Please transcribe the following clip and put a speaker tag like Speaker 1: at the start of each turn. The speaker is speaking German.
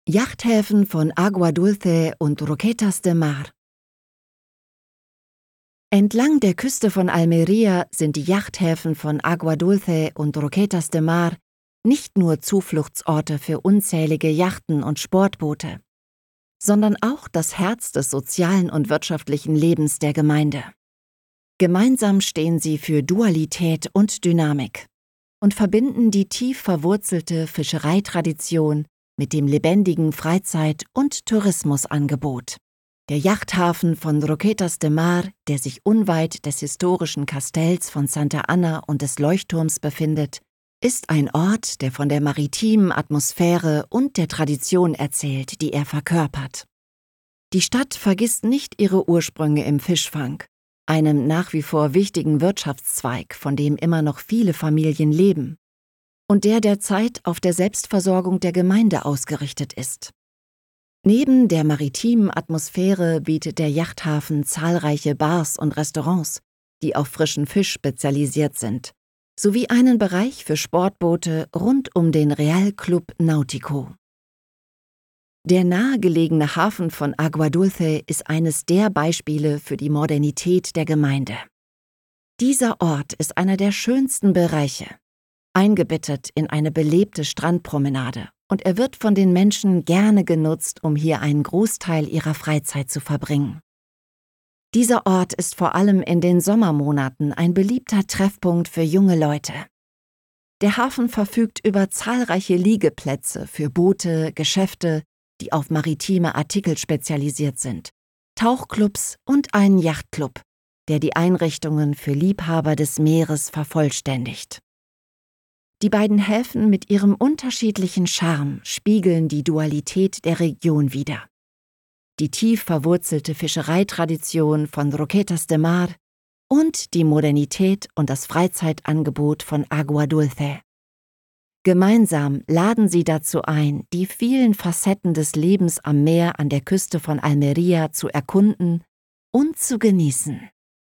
Speaker 1: Yachthäfen von Agua Dulce und Roquetas de Mar. Entlang der Küste von Almería sind die Yachthäfen von Agua Dulce und Roquetas de Mar nicht nur Zufluchtsorte für unzählige Yachten und Sportboote, sondern auch das Herz des sozialen und wirtschaftlichen Lebens der Gemeinde. Gemeinsam stehen sie für Dualität und Dynamik und verbinden die tief verwurzelte Fischereitradition mit dem lebendigen Freizeit- und Tourismusangebot. Der Yachthafen von Roquetas de Mar, der sich unweit des historischen Kastells von Santa Ana und des Leuchtturms befindet, ist ein Ort, der von der maritimen Atmosphäre und der Tradition erzählt, die er verkörpert. Die Stadt vergisst nicht ihre Ursprünge im Fischfang, einem nach wie vor wichtigen Wirtschaftszweig, von dem immer noch viele Familien leben und der derzeit auf der Selbstversorgung der Gemeinde ausgerichtet ist. Neben der maritimen Atmosphäre bietet der Yachthafen zahlreiche Bars und Restaurants, die auf frischen Fisch spezialisiert sind, sowie einen Bereich für Sportboote rund um den Real Club Náutico. Der nahegelegene Hafen von Agua Dulce ist eines der Beispiele für die Modernität der Gemeinde. Dieser Ort ist einer der schönsten Bereiche, eingebettet in eine belebte Strandpromenade, und er wird von den Menschen gerne genutzt, um hier einen Großteil ihrer Freizeit zu verbringen. Dieser Ort ist vor allem in den Sommermonaten ein beliebter Treffpunkt für junge Leute. Der Hafen verfügt über zahlreiche Liegeplätze für Boote, Geschäfte, die auf maritime Artikel spezialisiert sind, Tauchclubs und einen Yachtclub, der die Einrichtungen für Liebhaber des Meeres vervollständigt. Die beiden Häfen mit ihrem unterschiedlichen Charme spiegeln die Dualität der Region wider. Die tief verwurzelte Fischereitradition von Roquetas de Mar und die Modernität und das Freizeitangebot von Agua Dulce. Gemeinsam laden sie dazu ein, die vielen Facetten des Lebens am Meer an der Küste von Almería zu erkunden und zu genießen.